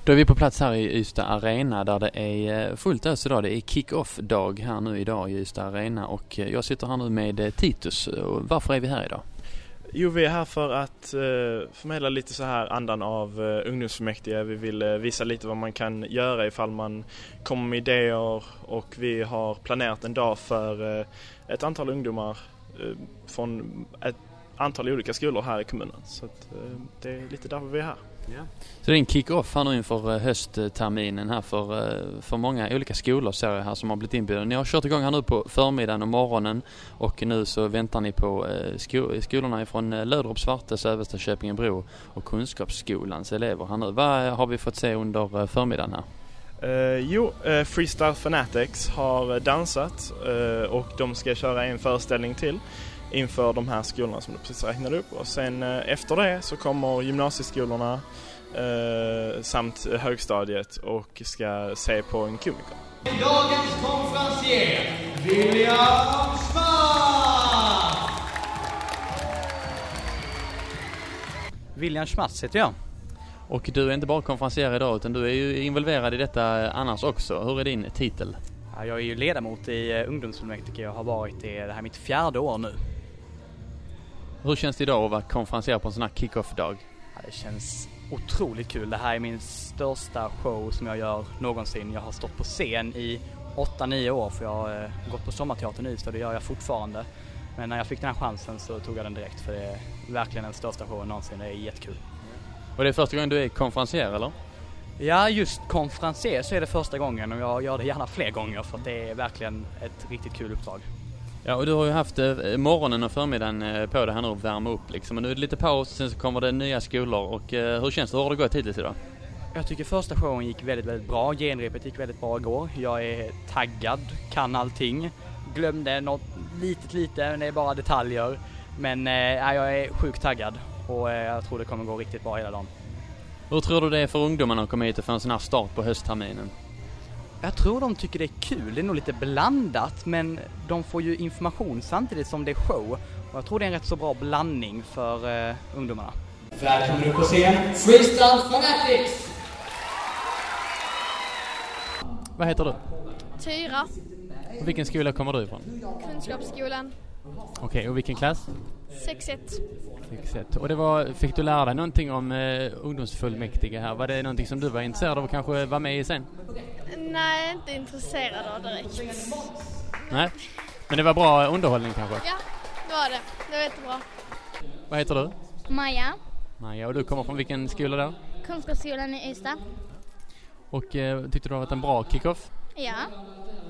Då är vi på plats här i Ystad Arena där det är fullt ös idag. Det är kick-off-dag här nu idag i Ystad Arena och jag sitter här nu med Titus. Varför är vi här idag? Jo, vi är här för att förmedla lite så här andan av ungdomsfullmäktige. Vi vill visa lite vad man kan göra ifall man kommer med idéer, och vi har planerat en dag för ett antal ungdomar från ett antal olika skolor här i kommunen. Så att, det är lite därför vi är här. Ja. Så det är en kick-off här nu inför höstterminen här för många olika skolor ser jag här som har blivit inbjudna. Ni har kört igång här nu på förmiddagen och morgonen och nu så väntar ni på skolorna ifrån Löderup, Svarte, Sövesta, Köpingebro och Kunskapsskolans elever här nu. Vad har vi fått se under förmiddagen här? Freestyle Fanatics har dansat och de ska köra en föreställning till inför de här skolorna som du precis räknade upp. Och sen efter det så kommer gymnasieskolorna samt högstadiet och ska se på en komiker. Dagens konferencier, William Schmatz! William Schmatz heter jag. Och du är inte bara konferencier idag utan du är ju involverad i detta annars också. Hur är din titel? Ja, jag är ju ledamot i ungdomsfullmäktige. Jag har varit det här mitt 4:e år nu. Hur känns det idag att vara konferencier på en sån här kick-off-dag? Ja, det känns otroligt kul. Det här är min största show som jag gör någonsin. Jag har stått på scen i 8-9 år för jag har gått på sommarteatern i, så det gör jag fortfarande. Men när jag fick den här chansen så tog jag den direkt för det är verkligen den största showen någonsin. Det är jättekul. Och det är första gången du är konferencier eller? Ja, just konferencier så är det första gången och jag gör det gärna fler gånger för att det är verkligen ett riktigt kul uppdrag. Ja, och du har ju haft morgonen och förmiddagen på det här nu att värma upp liksom. Och nu är det lite paus, sen så kommer det nya skolor. Och hur känns det? Hur har det gått hittills idag? Jag tycker första showen gick väldigt, väldigt bra. Genrepet gick väldigt bra igår. Jag är taggad, kan allting. Glömde något lite, men det är bara detaljer. Men jag är sjukt taggad och jag tror det kommer gå riktigt bra hela dagen. Hur tror du det är för ungdomarna att komma hit och få en sån här start på höstterminen? Jag tror de tycker det är kul. Det är nog lite blandat, men de får ju information samtidigt som det är show. Och jag tror det är en rätt så bra blandning för ungdomarna. Välkommen upp på scen, Freestyle Fanatics! Vad heter du? Tyra, Och vilken skola kommer du ifrån? Kunskapsskolan, Okej, och vilken klass? 6-1. 6-1. Och fick du lära dig någonting om ungdomsfullmäktige här? Var det någonting som du var intresserad av och kanske var med i sen? Nej, inte intresserad av direkt. Nej, men det var bra underhållning kanske? Ja, det var det. Det var jättebra. Vad heter du? Maja, Maja, och du kommer från vilken skola då? Kunskapsskolan i Ystad. Och tyckte du det har varit en bra kick-off? Ja,